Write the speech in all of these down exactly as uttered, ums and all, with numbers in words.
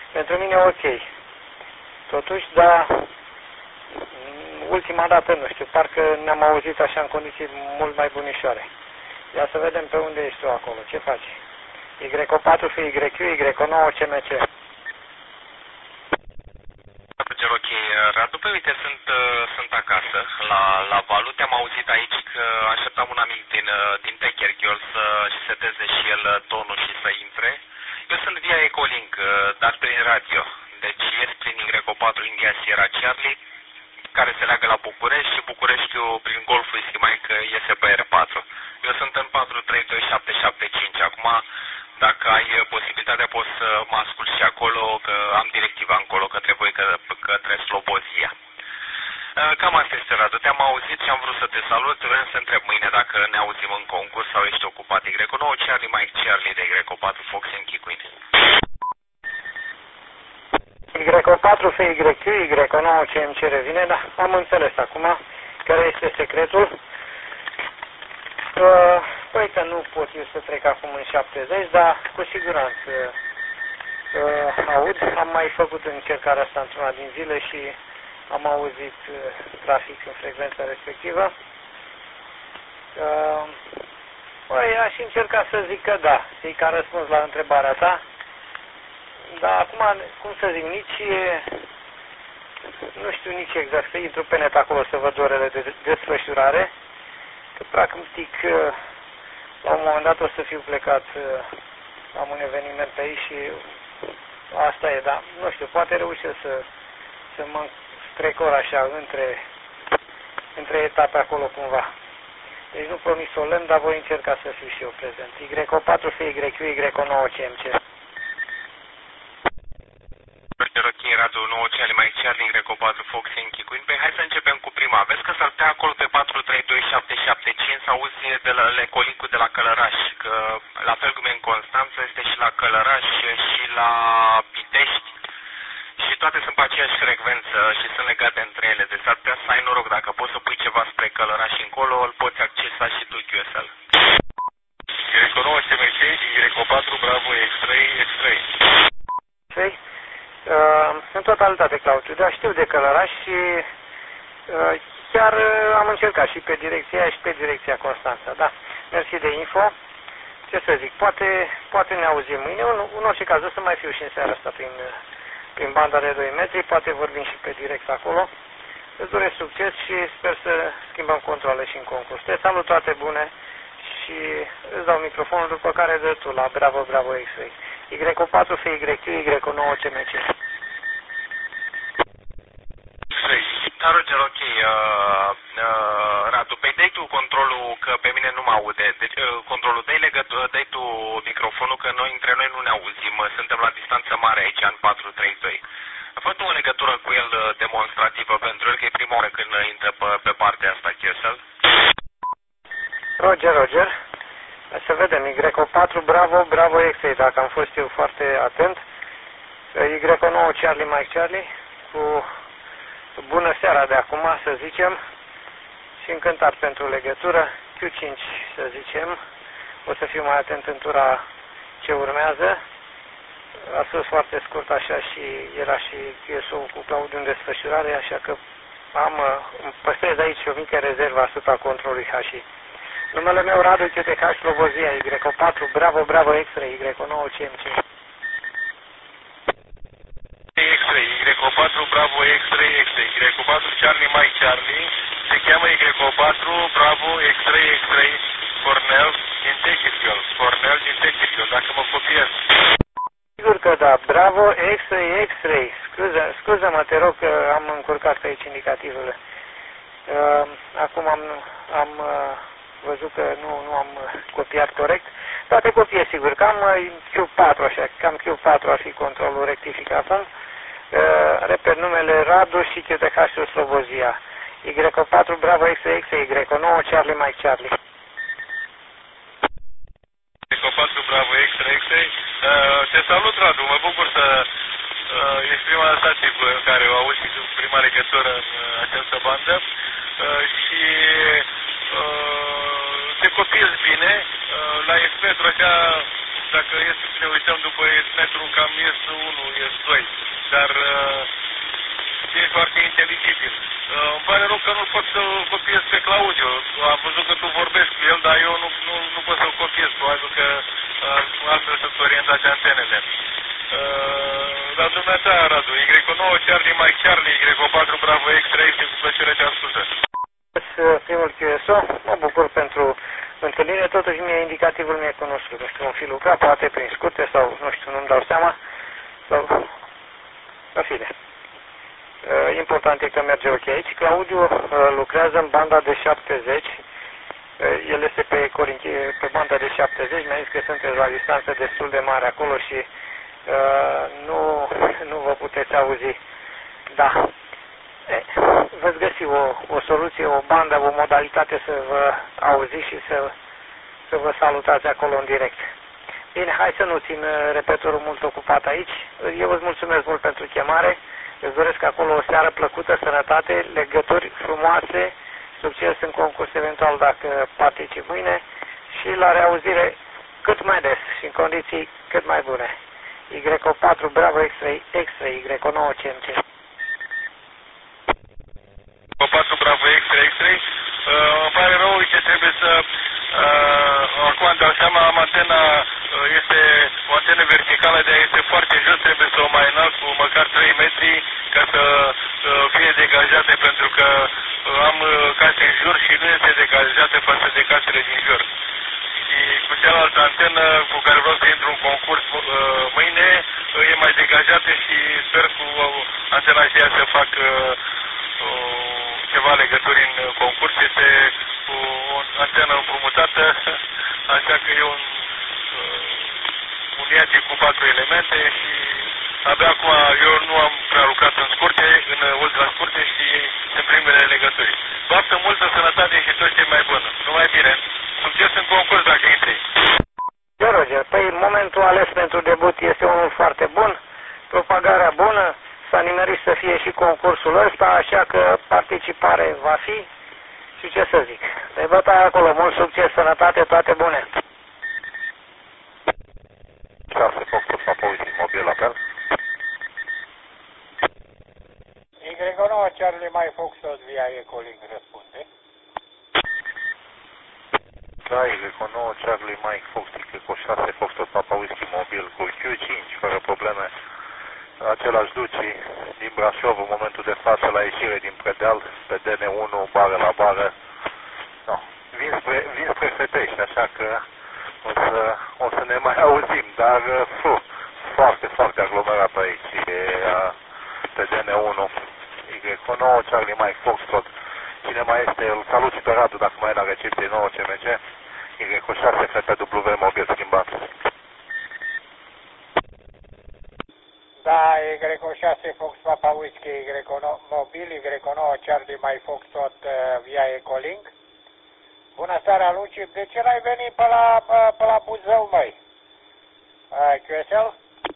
Pentru mine ok. Totuși, dar ultima dată, nu știu, parcă ne-am auzit așa în condiții mult mai bunișoare. Ia să vedem pe unde ești tu acolo, ce faci? Y O patru F Y Q, Y O nouă C M C. Ok, Radu, pe uite, sunt, sunt acasă, la, la Valu. Te-am auzit aici că așteptam un amic din, din Techer Girl să-și seteze și el tonul și să intre. Eu sunt via Ecolink, dar prin radio. Deci ies prin Y O patru India Sierra Charlie, care se leagă la București și Bucureștiul prin Golful Istimaică iese pe R patru. Eu sunt în patru trei doi șapte șapte cinci. Acum, dacă ai posibilitatea, poți să mă ascult și acolo, că am directiva încolo către voi, că, către Slobozia. Cam asta este, Radu. Te-am auzit și am vrut să te salut. Vreau să întreb mâine dacă ne auzim în concurs sau ești ocupat. Y O nouă Charlie Mike Charlie de Y O patru Fox în Chicuin. Y O patru F Y Q, Y O nouă C M C revine, dar am înțeles acum care este secretul. Uh, păi că nu pot eu să trec acum în șaptezeci, dar cu siguranță uh, aud. Am mai făcut încercarea asta într-una din zile și am auzit uh, trafic în frecvența respectivă. Uh, păi aș încerca să zic că da, zic ca răspuns la întrebarea ta. Dar acum, cum să zic, nici nu știu nici exact, să intru pe net acolo să văd orele de desfășurare, că practic la un moment dat o să fiu plecat, am un eveniment pe aici și asta e, dar nu știu, poate reușesc să, să mă strecor așa între, între etape acolo cumva. Deci nu promit solemn, dar voi încerca să fiu și eu prezent. Y O patru F Y Q, Y O nouă C M C. Ok, Radu, nouă Charlie Mike Charlie, Y O patru Fox în Chicuin. Păi hai să începem cu prima. Vezi că s-ar putea acolo pe patru trei doi șapte șapte cinci să auzi de la Lecolincul de la Călăraș, că la fel cum e în Constanța, este și la Călăraș și la Pitești și toate sunt pe aceeași frecvență și sunt legate între ele. Deci s-ar putea să ai noroc, dacă poți să pui ceva spre Călăraș încolo, îl poți accesa și tu Q S L. Y O nouă C M C, Y O patru Bravo X trei X trei. Știi? Uh, în totalitate, Claudiu, dar știu de Călăraș și uh, chiar uh, am încercat și pe direcția aia și pe direcția Constanța, da. Mersi de info. Ce să zic, poate, poate ne auzim mâine, în, în orice caz o să mai fiu și în seara asta prin, prin banda de doi metri, poate vorbim și pe direct acolo. Îți doresc succes și sper să schimbăm controle și în concurs. Te salut, toate bune și îți dau microfonul, după care dă tu la Bravo Bravo X-Ray. Y O patru F Y Q, Y O nouă C M C. Da, Roger, ok. Uh, uh, Radu, pe dai tu controlul, că pe mine nu mă aude. Deci, uh, controlul, dai, legătură, dai tu microfonul, că noi între noi nu ne auzim. Suntem la distanță mare aici, în patru trei doi. Fă tu o legătură cu el uh, demonstrativă pentru el, că e prima oară când intră pe, pe partea asta, Chesel. Roger, Roger. Să vedem, Y O patru Bravo Bravo X-Ray, dacă am fost eu foarte atent. Y O nouă Charlie Mike Charlie, cu bună seara de acum, să zicem, și încântat pentru legătură. Q cinci, să zicem, o să fiu mai atent în tura ce urmează. A fost foarte scurt așa și era și Q S O cu Claudiu în desfășurare, așa că am, îmi păstrez aici o mică rezervă asupra controlului H I. Numele meu Radu Q T H Slobozia, Y O patru Bravo Bravo X-Ray, Y O nouă C M C. X-Ray, Y O patru Bravo X-Ray, X-Ray, Y O patru Charlie Mike Charlie, se cheamă Y O patru Bravo X-Ray, X-Ray, Cornel din Techirghiol, Cornel din Techirghiol, dacă mă copiez. Sigur că da, Bravo X-Ray, X-Ray, scuză, scuză-mă, te rog că am încurcat pe aici indicativele. Uh, acum am, am uh, văzut că nu, nu am copiat corect, dar te copie sigur, cam Q patru, așa, cam Q patru ar fi controlul rectific acum. Uh, repet, numele Radu și Q T H Slobozia. Y O patru Bravo X-Ray, Y O nouă Charlie Mike Charlie. Y O patru Bravo X-Ray, X-Ray. Uh, te salut, Radu, mă bucur să uh, ești prima stație în care o auzi prima legătură în uh, această bandă uh, și uh, te copiezi bine. Uh, la S-metru, așa, dacă este să ne uităm după S-metru, cam S unu, S doi. dar uh, e foarte inteligibil. Uh, îmi pare rău că nu pot să copiez pe Claudiu. Am văzut că tu vorbești cu el, dar eu nu, nu, nu pot să-l copiez, probabil că uh, altfel sunt orientate antenele. Uh, la dumneata, Radu, Y nouă Charlie Mike Charlie, Y patru Bravo X-Ray, cu plăcere te ascultă. Primul Q S O, mă bucur pentru întâlnire, totuși mie indicativul mi-e cunoscut, nu știu, un fi lucrat, poate prin scurte sau, nu știu, nu-mi dau seama, sau, în fine. Uh, important e că merge ok aici. Claudiu uh, lucrează în banda de șaptezeci, uh, el este pe, pe banda de șaptezeci, mi-a zis că sunteți la distanță destul de mare acolo și uh, nu, nu vă puteți auzi. Da. E, veți găsi o, o soluție, o bandă, o modalitate să vă auziți și să, să vă salutați acolo în direct. Bine, hai să nu țin repetorul mult ocupat aici. Eu îți mulțumesc mult pentru chemare. Îți doresc acolo o seară plăcută, sănătate, legături frumoase, succes în concurs eventual dacă particip mâine și la reauzire cât mai des și în condiții cât mai bune. Y patru Bravo X-Ray, X-Ray, Y nouă C M C. Y patru Bravo X-Ray, X-Ray. Uh, îmi pare rău, uite, trebuie să... Uh, acum îmi dau seama, am antena, uh, este o antenă verticală, de aia este foarte jos, trebuie să o mai înalt cu măcar trei metri ca să uh, fie degajate, pentru că uh, am uh, case în jur și nu este degajată față de casele din jur. Și cu cealaltă antenă cu care vreau să intru în concurs uh, mâine, uh, e mai degajată și sper cu uh, antena aceea să fac uh, uh, ceva legături în concurs. Este o antenă împrumutată, așa că e un, uh, un iatic cu patru elemente și abia acum eu nu am prea lucrat în scurte, în ultra scurte și în primele legături. Baftă multă sănătate și tot ce e mai bun. Numai bine. Succes în concurs dacă intri. Eu, Roger, păi momentul ales pentru debut este unul foarte bun, propagarea bună, s-a nimerit să fie și concursul ăsta, așa că participare va fi și ce să zic. Deci bătaia acolo, mult succes, sănătate, toate bune. șase Foxtrot Papa Whisky mobil apel. Y nouă Charlie Mike Foxtrot via Ecolink răspunde. Da, Y nouă Charlie Mike Foxtrot cu șase Foxtrot Papa Whisky mobil cu Q cinci fără probleme. Același duci din Brașov în momentul de față la ieșire din Predeal, pe D N unu, bară la bară. No. Vin spre, vin spre Fetești, așa că o să, o să ne mai auzim, dar fu, foarte, foarte aglomerat aici. E pe D N unu, Y nouă Charlie Mike Foxtrot. Cine mai este, îl salut și pe Radu dacă mai e la recepție nouă C M C. Y șase F P W mobil schimbat. Da, Y șase Fox Papa Whisky, Y nouă mobil, Y nouă Charlie Mike Foxtrot uh, via Ecolink. Bună seara, Luci, de ce n-ai venit pe la, pe, pe la Buzău, măi? Uh, Q S L?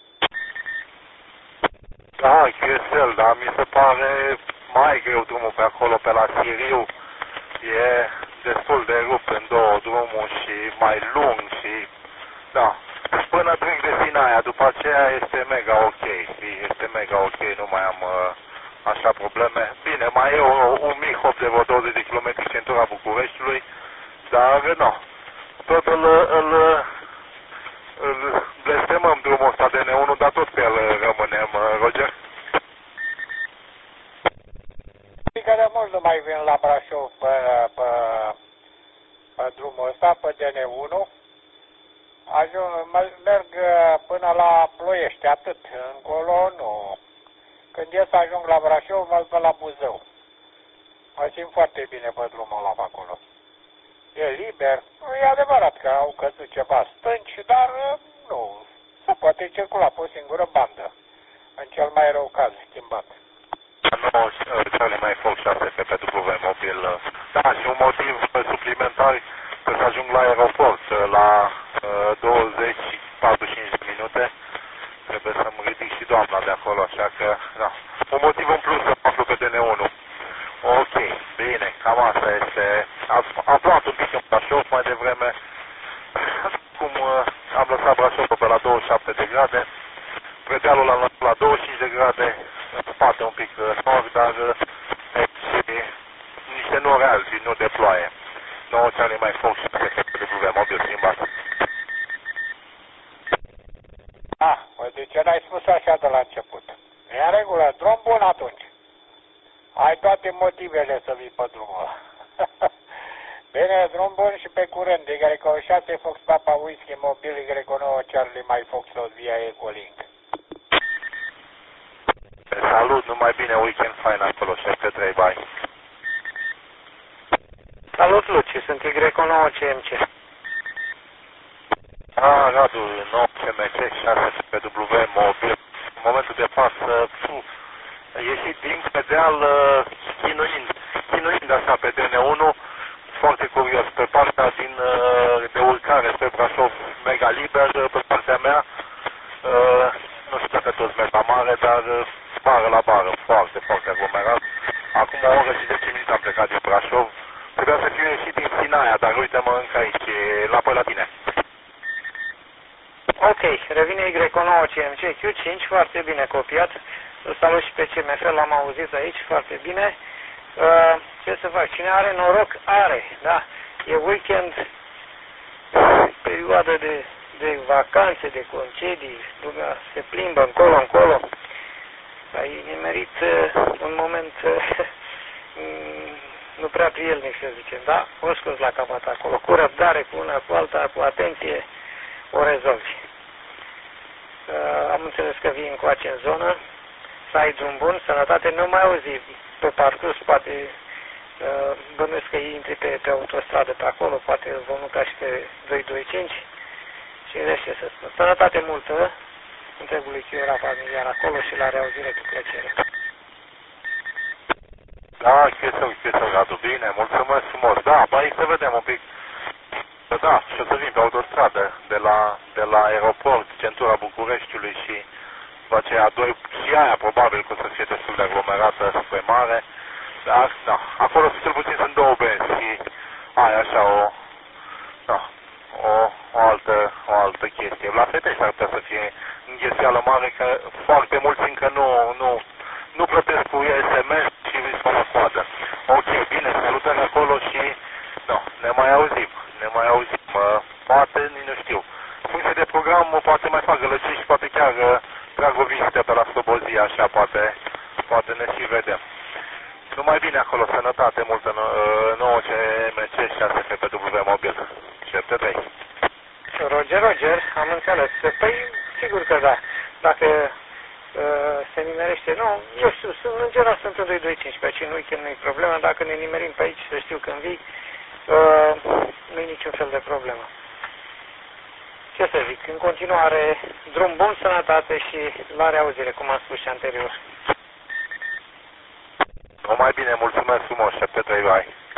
Da, Q S L, dar mi se pare mai greu drumul pe acolo, pe la Siriu. E destul de rupt în două drumul și mai lung și... Da. Până trec de Sinaia, după aceea este mega ok, este mega ok, nu mai am uh, așa probleme. Bine, mai e o, un mic hop de vreo douăzeci de kilometri centura Bucureștiului, dar nu, tot îl, îl, îl blestemăm drumul ăsta de N unu, dar tot pe el rămânem, Roger. Că de mult nu mai vin la Brașov pe, pe, pe drumul ăsta, pe D N unu. Ajung, merg până la Ploiești, atât. Încolo nu. Când ies ajung la Brașov, mă duc la Buzău. Mă simt foarte bine pe drumul ăla acolo. E liber. E adevărat că au căzut ceva stânci, dar nu. Se poate circula pe o singură bandă. În cel mai rău caz, schimbat. nouă Charlie Mike Fox șase F P W mobil. Da, și un motiv suplimentar că să ajung la aeroport la uh, douăzeci patruzeci și cinci de minute. Trebuie să-mi ridic și doamna de acolo, așa că, da. Un motiv în plus să aflu pe D N unu. Ok, bine, cam asta este. Am luat un pic în Brașov mai devreme. Cum uh, am lăsat Brașov pe la douăzeci și șapte de grade. Predealul l-am lăsat la douăzeci și cinci de grade în spate un pic nord, dar niște nori albi, nu de ploaie. nouă Charlie Mike Fox șase F W, mobil schimbat. Ah, păi de ce n-ai spus așa de la început? E în regulă, drum bun atunci. Ai toate motivele să vii pe drumul ăla. Bine, drum bun și pe curând. Y șase Fox Papa Whisky mobil Y nouă Charlie Mike Fox via Ecolink. Salut, numai bine, weekend fain acolo, șapte trei, bye. Salut, Luci, sunt Y nouă C M C. Ah, Radu, nouă C M C, șase F W, mobil. În momentul de față, puh, ieșit din pe deal, chinuind, chinuind așa pe D N unu, foarte curios, pe partea din, de urcare spre Brașov, mega liber, pe partea mea, nu știu dacă toți merg la mare, dar bară la bară, foarte, foarte aglomerat. Acum o oră și zece minute am plecat din Brașov, trebuia să fiu ieșit din Sinaia, dar uite-mă încă aici, la pe la tine. Ok, revine Y nouă C M C Q cinci, foarte bine copiat. Îl salut și pe C M F, l-am auzit aici, foarte bine. Uh, ce să fac? Cine are noroc, are, da. E weekend, perioadă de, de vacanțe, de concedii, lumea se plimbă încolo, încolo. Ai nimerit uh, un moment uh, nu prea prielnic, să zicem, da? O scos la capăt acolo, cu răbdare, cu una, cu alta, cu atenție, o rezolvi. Uh, am înțeles că vii încoace în zonă, să ai drum bun, sănătate, nu mai auzi pe parcurs, poate uh, bănuiesc că intri pe, pe autostradă pe acolo, poate vom muta și pe doi doi cinci și rest ce să spun. Sănătate multă, întregului chiora familiar acolo și la reauzire cu plăcere. Da, chestia, chestia, Radu, bine, mulțumesc frumos. Da, băi, să vedem un pic. Da, și o să vin pe autostradă de la, de la aeroport, centura Bucureștiului și după aceea doi, și aia probabil că o să fie destul de aglomerată spre mare. Dar, da, acolo cel puțin sunt două benzi și aia așa o, da, o, o, altă, o altă chestie. La Fetești ar putea să fie înghesuială mare, că foarte mulți încă nu, nu, nu plătesc cu S M S și riscă la coadă. Ok, bine, salutări acolo și, da, ne mai auzim, ne mai auzim. Poate, nu știu, în funcție de program, poate mai fac gălăcii și poate chiar trag o vizită pe la Slobozia, așa, poate, poate ne și vedem. Numai bine acolo, sănătate multă, nouă C M C șase F W mobil. șapte trei. Roger, Roger, am înțeles. Păi, sigur că da. Dacă uh, se nimerește, nu, eu știu, sunt, în general sunt în doi doi cinci, pe aici în weekend nu-i problemă, dacă ne nimerim pe aici, să știu când vii, uh, nu-i niciun fel de problemă. Ce să zic, în continuare, drum bun, sănătate și la reauzire, cum am spus și anterior. Numai bine, mulțumesc frumos, șapte trei, bye.